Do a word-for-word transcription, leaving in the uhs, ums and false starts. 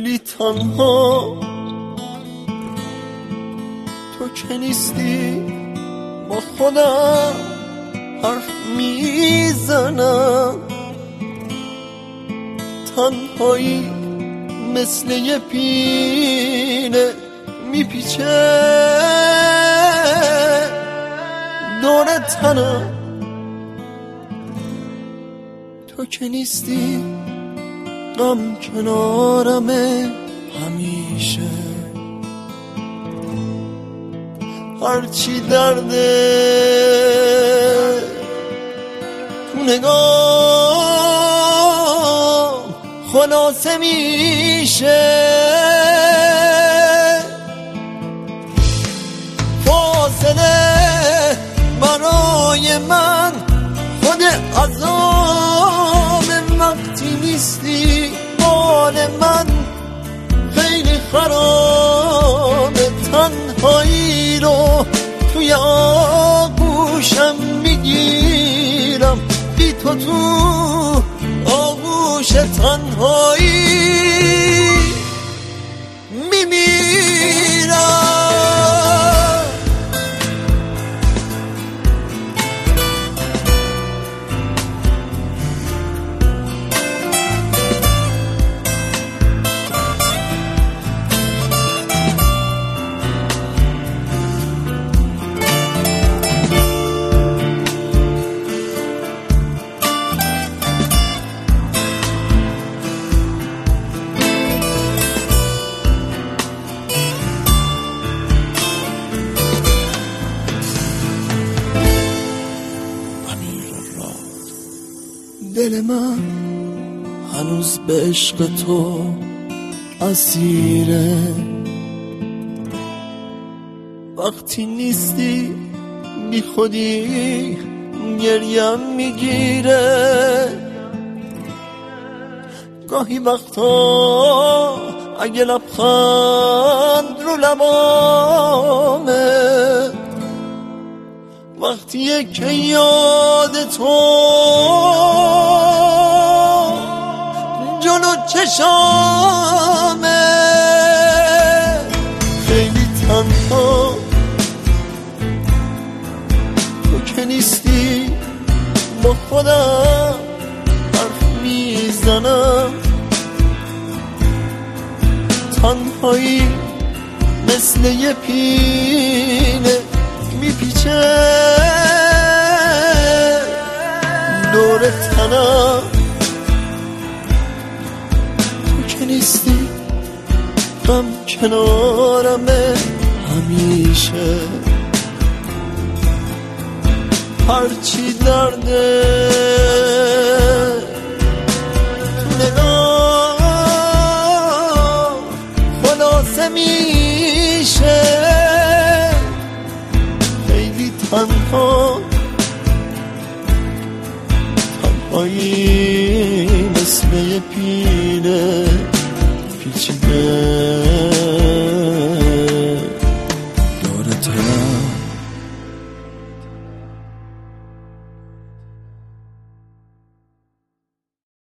خیلی تنها تو که نیستی با خودم حرف میزنم، تنهایی مثل یه پینه میپیچه دور تنم. تو که نیستی غم کنارمه همیشه، هرچی درده تو نگاه خلاصه میشه. فاصله برای من خود عذاب، وقتی نیستی حال من خیلی خرابه. تنهایی رو توی آغوشم میگیرم، بی تو تو آغوش تنهایی میمیرم. دل من هنوز به عشق تو اسیره، وقتی نیستی بی خودی گریم میگیره. گاهی وقتا اگه لبخند رو لبامه، وقتیه که یاد تو جلو چشامه. خیلی تنها تو که نیستی با خودم حرف میزنم، تنهایی مثل یه پینه میپیچه دور تنم. تو که نیستی غم کنارمه همیشه، هرچی درده تو نگاه خلاصه میشه. خیلی تنها تنهایی مثل یه پینه پیچیده دور تنم.